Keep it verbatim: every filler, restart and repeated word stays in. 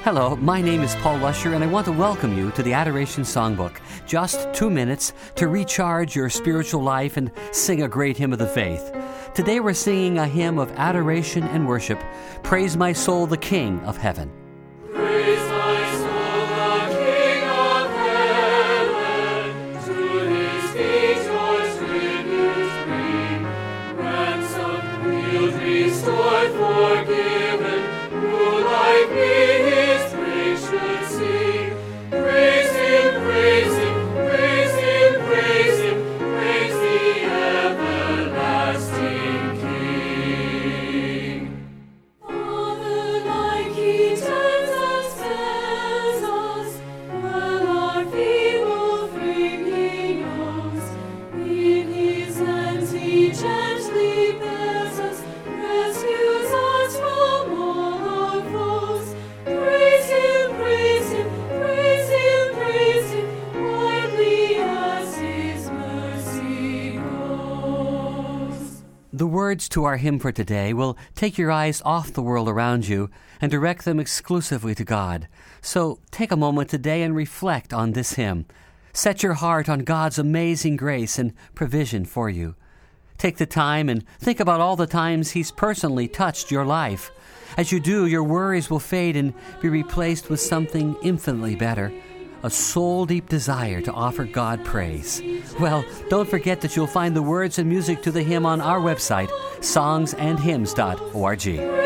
Hello, my name is Paul Lusher, and I want to welcome you to the Adoration Songbook. Just two minutes to recharge your spiritual life and sing a great hymn of the faith. Today we're singing a hymn of adoration and worship, Praise My Soul, the King of Heaven. Praise my soul, the King of heaven, to his victors tribute bring, ransomed, healed, restored, forgiven, who like me his praise should sing. Praise him, praise him, praise him, praise him, praise the everlasting King. Father, like he turns and spares us, when our feeble frame he knows, in his hands he gently bears us, rescues us from all our foes. Praise him, praise him, praise him, praise him, widely as his mercy goes. The words to our hymn for today will take your eyes off the world around you and direct them exclusively to God. So take a moment today and reflect on this hymn. Set your heart on God's amazing grace and provision for you. Take the time and think about all the times He's personally touched your life. As you do, your worries will fade and be replaced with something infinitely better, a soul-deep desire to offer God praise. Well, don't forget that you'll find the words and music to the hymn on our website, songs and hymns dot org.